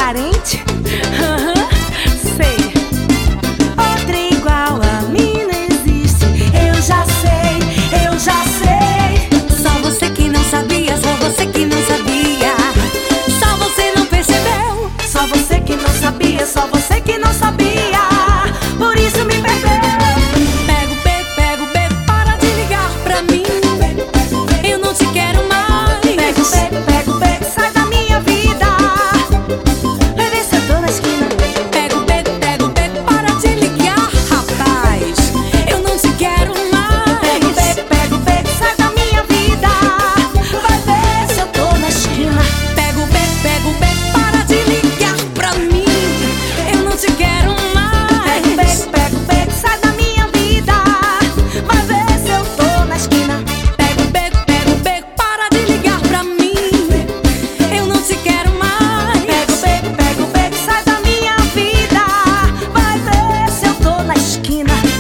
carente? Aham, sei. Outra igual a mim não existe. Eu já sei, eu já sei. Só você que não sabia, só você que não sabia. Só você não percebeu. Só você que não sabia, só você que não sabia. Por isso me perdeu. Pega o B, para de ligar pra mim. Eu não te quero mais. Pega o B, sai da minha vida. Vai ver se eu tô na esquina. Pega o B, para de ligar, rapaz. Eu não te quero mais. Pega o B, sai da minha vida. Vai ver se eu tô na esquina. Pega o B, para de ligar pra mim. Eu não te quero mais. Pega o B, sai da minha vida. Vai ver se eu tô na esquina. Pega o B, para de ligar pra mim. Eu não te quero mais. Pega o B, sai da minha vida. Vai ver se eu tô na esquina.